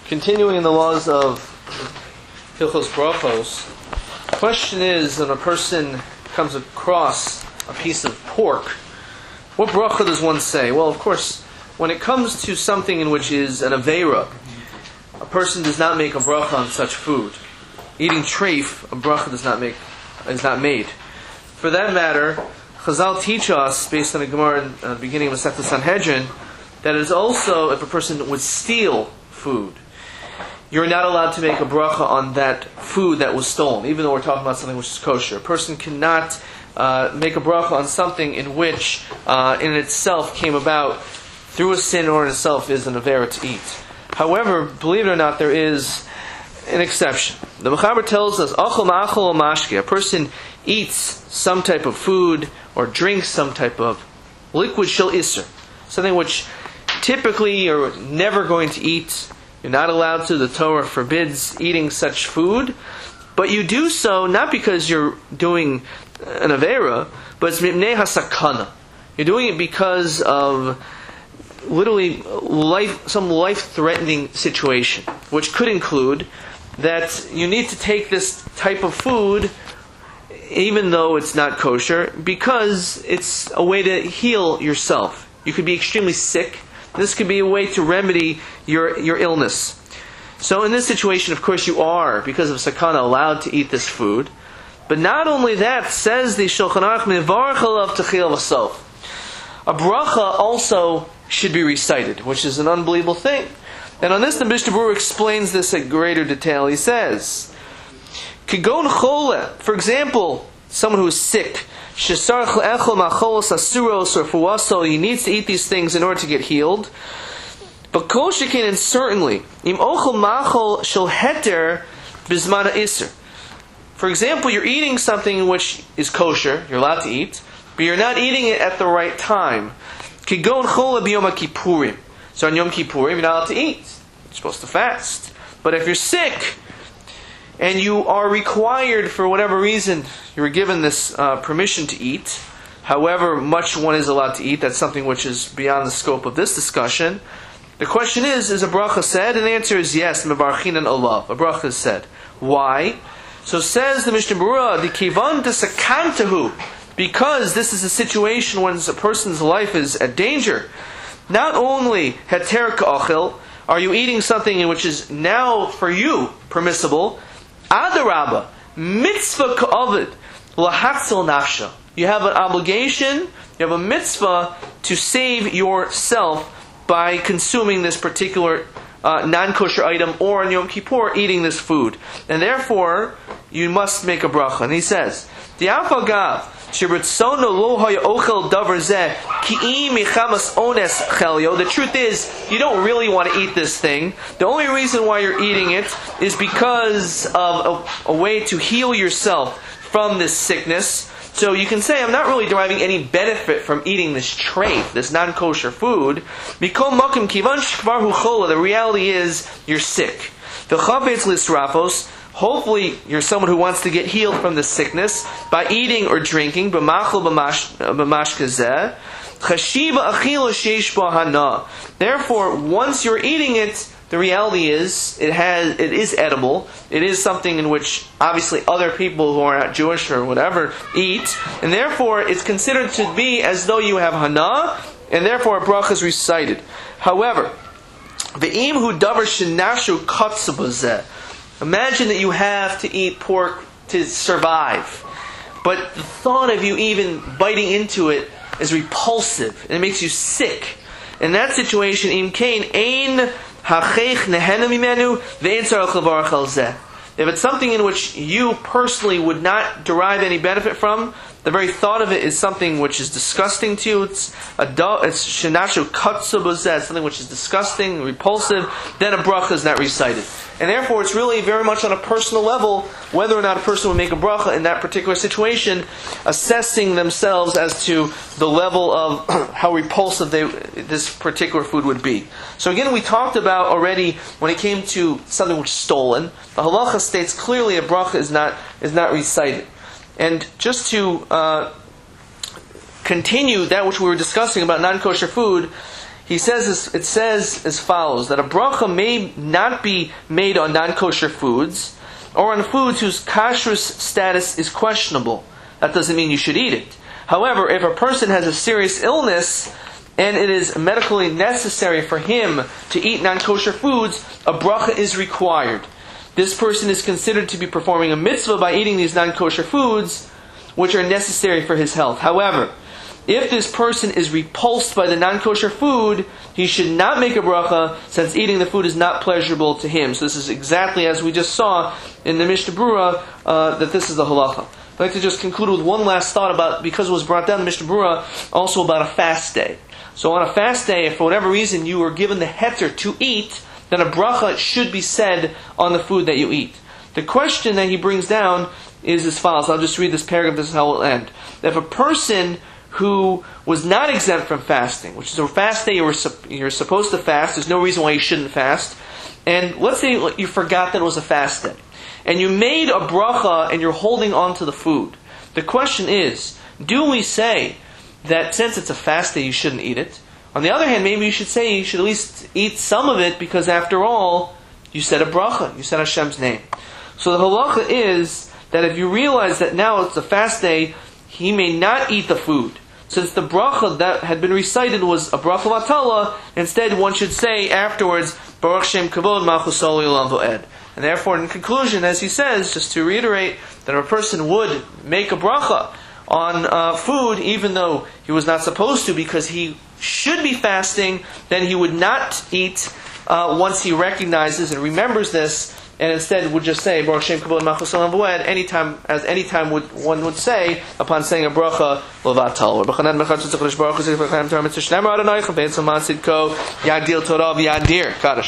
Continuing in the laws of Hilchos Brachos, the question is, when a person comes across a piece of pork, what bracha does one say? Well, of course, when it comes to something in which is an aveira, a person does not make a bracha on such food. Eating treif, a bracha is not made. For that matter, Chazal teach us, based on the Gemara in the beginning of Masechta Sanhedrin, that it is also, if a person would steal food, you're not allowed to make a bracha on that food that was stolen, even though we're talking about something which is kosher. A person cannot make a bracha on something in which, in itself, came about through a sin or in itself is an avera to eat. However, believe it or not, there is an exception. The Mechaber tells us, achol ma'achol mashke, a person eats some type of food or drinks some type of liquid shel iser, something which typically you're never going to eat. You're not allowed to. The Torah forbids eating such food, but you do so not because you're doing an avera, but it's mipnei hasakana. You're doing it because of literally some life-threatening situation, which could include that you need to take this type of food even though it's not kosher, because it's a way to heal yourself. You could be extremely sick. This could be a way to remedy your illness. So in this situation, of course, you are, because of sakana, allowed to eat this food. But not only that, says the Shulchan Aruch, mevarach alav techil v'sof. A bracha also should be recited, which is an unbelievable thing. And on this, the Mishnah Berurah explains this at greater detail. He says, Kigon chole, for example, someone who is sick, shesar echol macholos asuros or fuaso, he needs to eat these things in order to get healed. But kol shekin, and certainly, im ochel machol shel heter bizman ha'isr. For example, you're eating something which is kosher, you're allowed to eat, but you're not eating it at the right time. Kigon chole b'yom kippurim. So on Yom Kippurim, you're not allowed to eat. You're supposed to fast. But if you're sick, and you are required, for whatever reason, you were given this permission to eat, however much one is allowed to eat, that's something which is beyond the scope of this discussion. The question is a bracha said? And the answer is yes, mebarchinan olav. A bracha is said. Why? So says the Mishnah Berurah, the kivan desakantahu, because this is a situation when a person's life is at danger. Not only heter ka'achil, are you eating something in which is now for you permissible, adarabba, mitzvah ka'avid, lahatzil nafsha. You have an obligation, you have a mitzvah to save yourself by consuming this particular non-kosher item, or on Yom Kippur eating this food. And therefore, you must make a bracha. And he says, Di'afagav, the truth is, you don't really want to eat this thing. The only reason why you're eating it is because of a way to heal yourself from this sickness. So you can say, I'm not really deriving any benefit from eating this treif, this non-kosher food. The reality is, you're sick. Hopefully, you're someone who wants to get healed from this sickness by eating or drinking. Therefore, once you're eating it, the reality is it is edible. It is something in which obviously other people who are not Jewish or whatever eat, and therefore it's considered to be as though you have hana, and therefore a bracha is recited. However, ve'im hu davar shenashu katzabazeh. Imagine that you have to eat pork to survive, but the thought of you even biting into it is repulsive, and it makes you sick. In that situation, im kain ein hachech nehena mimenu ve'ein tzarich levarach al zeh. If it's something in which you personally would not derive any benefit from, the very thought of it is something which is disgusting to you. It's shenashu katzabuzeh, something which is disgusting, repulsive. Then a bracha is not recited, and therefore it's really very much on a personal level whether or not a person would make a bracha in that particular situation, assessing themselves as to the level of how repulsive this particular food would be. So again, we talked about already when it came to something which is stolen. The halacha states clearly a bracha is not recited. And just to continue that which we were discussing about non-kosher food, it says as follows, that a bracha may not be made on non-kosher foods, or on foods whose kashrus status is questionable. That doesn't mean you should eat it. However, if a person has a serious illness, and it is medically necessary for him to eat non-kosher foods, a bracha is required. This person is considered to be performing a mitzvah by eating these non-kosher foods, which are necessary for his health. However, if this person is repulsed by the non-kosher food, he should not make a bracha, since eating the food is not pleasurable to him. So this is exactly as we just saw in the Mishnah Berurah, that this is the halacha. I'd like to just conclude with one last thought about, because it was brought down in the Mishnah Berurah, also about a fast day. So on a fast day, if for whatever reason you were given the heter to eat, then a bracha should be said on the food that you eat. The question that he brings down is as follows. I'll just read this paragraph, this is how it will end. If a person who was not exempt from fasting, which is a fast day you're supposed to fast, there's no reason why you shouldn't fast, and let's say you forgot that it was a fast day, and you made a bracha and you're holding on to the food. The question is, do we say that since it's a fast day you shouldn't eat it? On the other hand, maybe you should say you should at least eat some of it, because after all, you said a bracha, you said Hashem's name. So the halacha is that if you realize that now it's a fast day, he may not eat the food. Since the bracha that had been recited was a bracha vatala, instead one should say afterwards, Baruch Shem Kavod Malchus Olam Voed. And therefore, in conclusion, as he says, just to reiterate, that if a person would make a bracha on food, even though he was not supposed to, because he should be fasting, then he would not eat once he recognizes and remembers this, and instead would just say Baruch Shem Kavod Malchus Olam Voed anytime one would say upon saying a bracha levatal. Baruch